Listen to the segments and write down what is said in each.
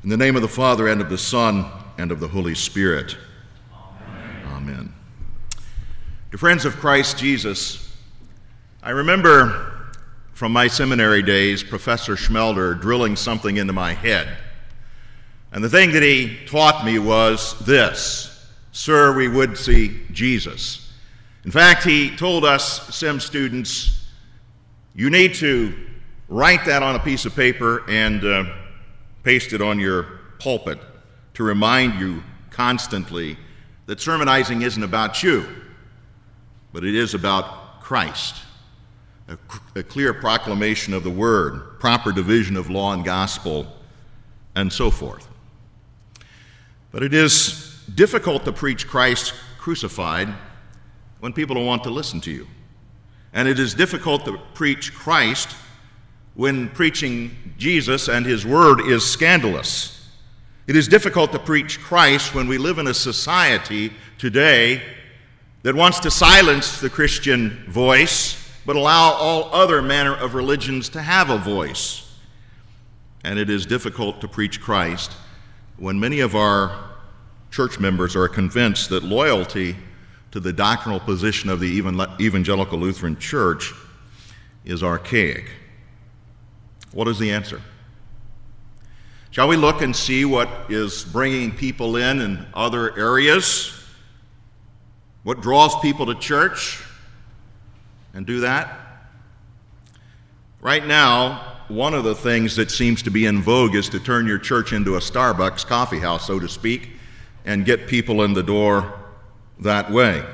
In the name of the Father, and of the Son, and of the Holy Spirit. Amen. Amen. Dear friends of Christ Jesus, I remember from my seminary days, Professor Schmelder drilling something into my head. And the thing that he taught me was this: sir, we would see Jesus. In fact, he told us SEM students, you need to write that on a piece of paper and paste it on your pulpit to remind you constantly that sermonizing isn't about you, but it is about Christ. A clear proclamation of the Word, proper division of law and gospel, and so forth. But it is difficult to preach Christ crucified when people don't want to listen to you. And it is difficult to preach Christ when preaching Jesus and His Word is scandalous. It is difficult to preach Christ when we live in a society today that wants to silence the Christian voice, but allow all other manner of religions to have a voice. And it is difficult to preach Christ when many of our church members are convinced that loyalty to the doctrinal position of the Evangelical Lutheran Church is archaic. What is the answer? Shall we look and see what is bringing people in other areas? What draws people to church? And do that? Right now, one of the things that seems to be in vogue is to turn your church into a Starbucks coffee house, so to speak, and get people in the door that way.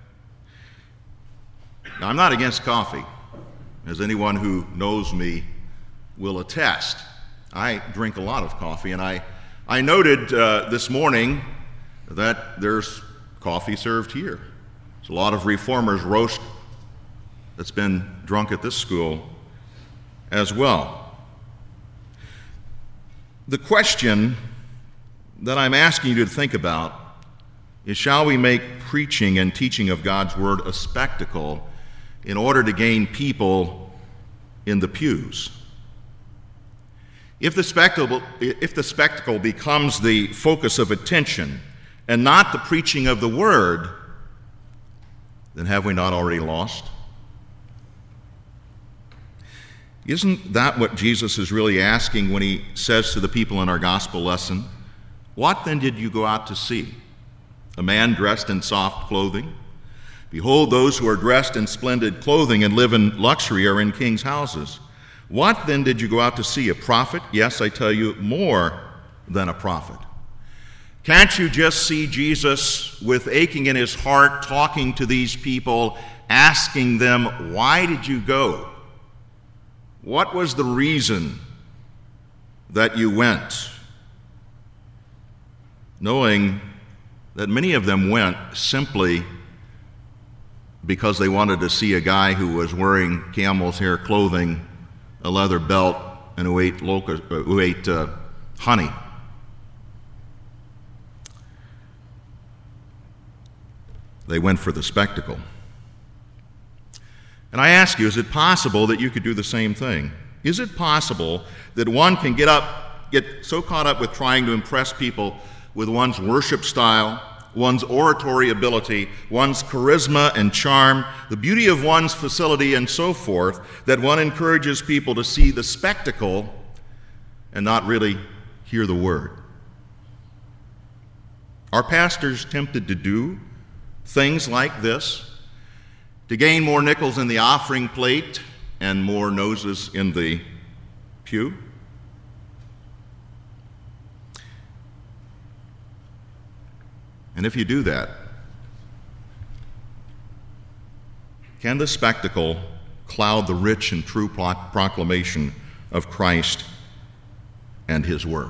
Now, I'm not against coffee, as anyone who knows me will attest. I drink a lot of coffee, and I noted this morning that there's coffee served here. There's a lot of Reformers roast that's been drunk at this school as well. The question that I'm asking you to think about is, shall we make preaching and teaching of God's Word a spectacle in order to gain people in the pews? If the spectacle becomes the focus of attention and not the preaching of the Word, then have we not already lost? Isn't that what Jesus is really asking when he says to the people in our gospel lesson, "What then did you go out to see? A man dressed in soft clothing? Behold, those who are dressed in splendid clothing and live in luxury are in kings' houses. What then did you go out to see? A prophet? Yes, I tell you, more than a prophet." Can't you just see Jesus with aching in his heart talking to these people, asking them, why did you go? What was the reason that you went? Knowing that many of them went simply because they wanted to see a guy who was wearing camel's hair clothing, a leather belt, and who ate honey. They went for the spectacle. And I ask you, is it possible that you could do the same thing? Is it possible that one can get so caught up with trying to impress people with one's worship style, one's oratory ability, one's charisma and charm, the beauty of one's facility, and so forth, that one encourages people to see the spectacle and not really hear the Word? Are pastors tempted to do things like this, to gain more nickels in the offering plate and more noses in the pew? And if you do that, can the spectacle cloud the rich and true proclamation of Christ and His Word?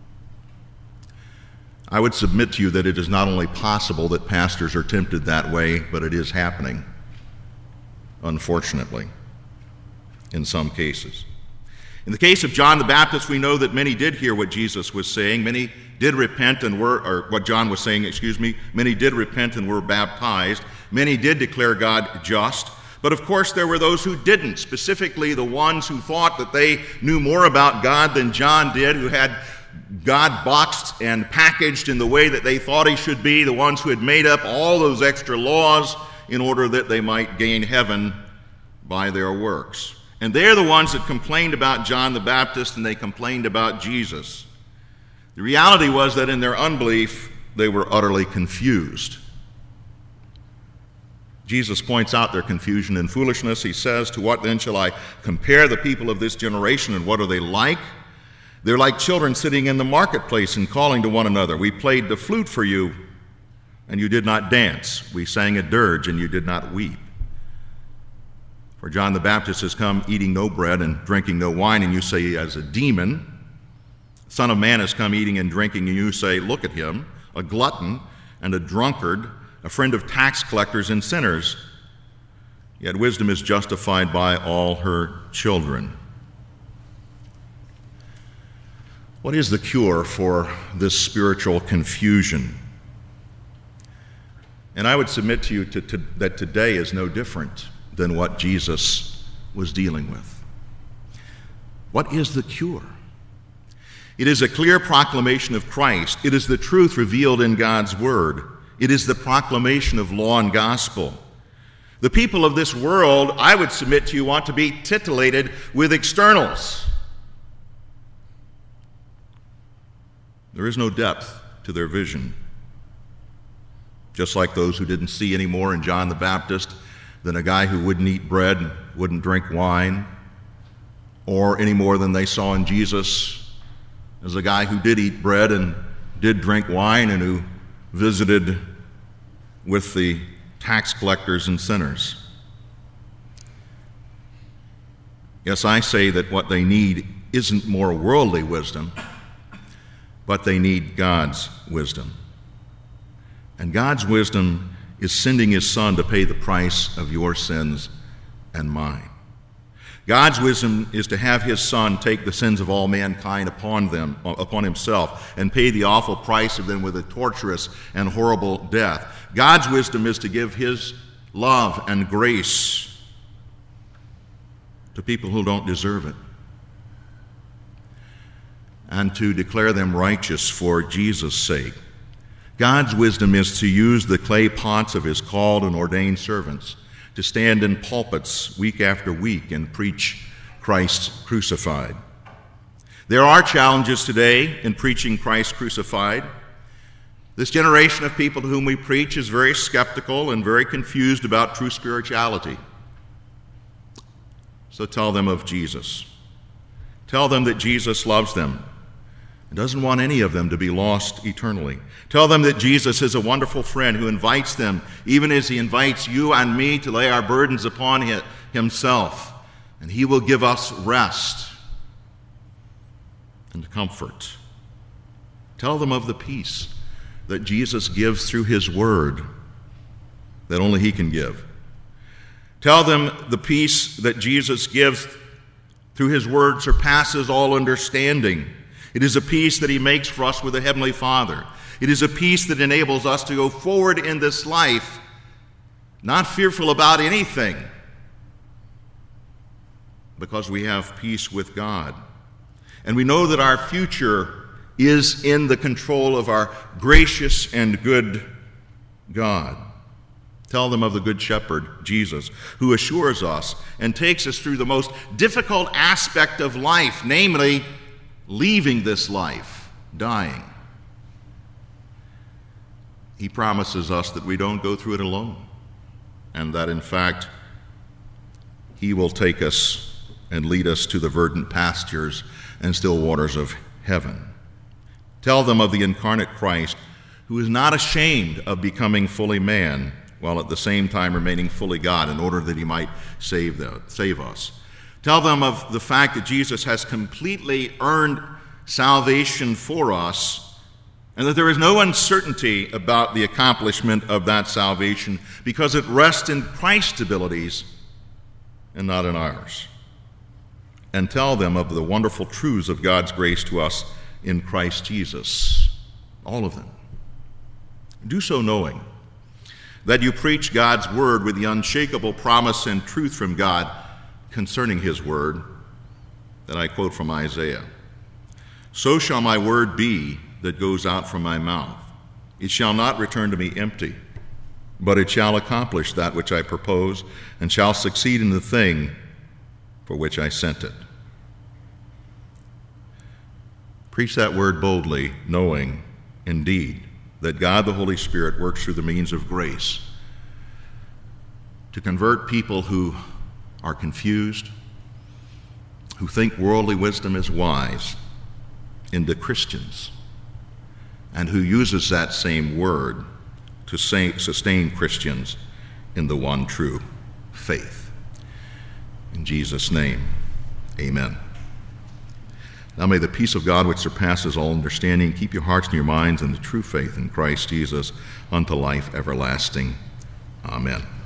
I would submit to you that it is not only possible that pastors are tempted that way, but it is happening, unfortunately, in some cases. In the case of John the Baptist, we know that many did hear what Jesus was saying. Many did repent and what John was saying, many did repent and were baptized. Many did declare God just. But of course, there were those who didn't, specifically the ones who thought that they knew more about God than John did, who had God boxed and packaged in the way that they thought he should be, the ones who had made up all those extra laws in order that they might gain heaven by their works. And they're the ones that complained about John the Baptist, and they complained about Jesus. The reality was that in their unbelief, they were utterly confused. Jesus points out their confusion and foolishness. He says, "To what then shall I compare the people of this generation, and what are they like? They're like children sitting in the marketplace and calling to one another. We played the flute for you, and you did not dance. We sang a dirge, and you did not weep. For John the Baptist has come eating no bread and drinking no wine, and you say he has a demon. Son of Man has come eating and drinking, and you say, look at him, a glutton and a drunkard, a friend of tax collectors and sinners. Yet wisdom is justified by all her children." What is the cure for this spiritual confusion? And I would submit to you that today is no different than what Jesus was dealing with. What is the cure? It is a clear proclamation of Christ. It is the truth revealed in God's Word. It is the proclamation of law and gospel. The people of this world, I would submit to you, want to be titillated with externals. There is no depth to their vision. Just like those who didn't see any more in John the Baptist than a guy who wouldn't eat bread and wouldn't drink wine, or any more than they saw in Jesus as a guy who did eat bread and did drink wine and who visited with the tax collectors and sinners. Yes, I say that what they need isn't more worldly wisdom, but they need God's wisdom. And God's wisdom is sending his Son to pay the price of your sins and mine. God's wisdom is to have his Son take the sins of all mankind upon himself and pay the awful price of them with a torturous and horrible death. God's wisdom is to give his love and grace to people who don't deserve it, and to declare them righteous for Jesus' sake. God's wisdom is to use the clay pots of his called and ordained servants to stand in pulpits week after week and preach Christ crucified. There are challenges today in preaching Christ crucified. This generation of people to whom we preach is very skeptical and very confused about true spirituality. So tell them of Jesus. Tell them that Jesus loves them and doesn't want any of them to be lost eternally. Tell them that Jesus is a wonderful friend who invites them, even as he invites you and me, to lay our burdens upon himself, and he will give us rest and comfort. Tell them of the peace that Jesus gives through his word that only he can give. Tell them the peace that Jesus gives through his word surpasses all understanding. It is a peace that he makes for us with the Heavenly Father. It is a peace that enables us to go forward in this life, not fearful about anything, because we have peace with God. And we know that our future is in the control of our gracious and good God. Tell them of the Good Shepherd, Jesus, who assures us and takes us through the most difficult aspect of life, namely leaving this life, dying. He promises us that we don't go through it alone, and that in fact he will take us and lead us to the verdant pastures and still waters of heaven. Tell them of the incarnate Christ, who is not ashamed of becoming fully man, while at the same time remaining fully God, in order that he might save us. Tell them of the fact that Jesus has completely earned salvation for us, and that there is no uncertainty about the accomplishment of that salvation, because it rests in Christ's abilities and not in ours. And tell them of the wonderful truths of God's grace to us in Christ Jesus, all of them. Do so knowing that you preach God's word with the unshakable promise and truth from God concerning his word that I quote from Isaiah. So shall my word be that goes out from my mouth. It shall not return to me empty, but it shall accomplish that which I propose, and shall succeed in the thing for which I sent it. Preach that word boldly, knowing, indeed, that God the Holy Spirit works through the means of grace to convert people who are confused, who think worldly wisdom is wise, into Christians, and who uses that same word to sustain Christians in the one true faith. In Jesus' name, amen. Now may the peace of God, which surpasses all understanding, keep your hearts and your minds in the true faith in Christ Jesus unto life everlasting. Amen.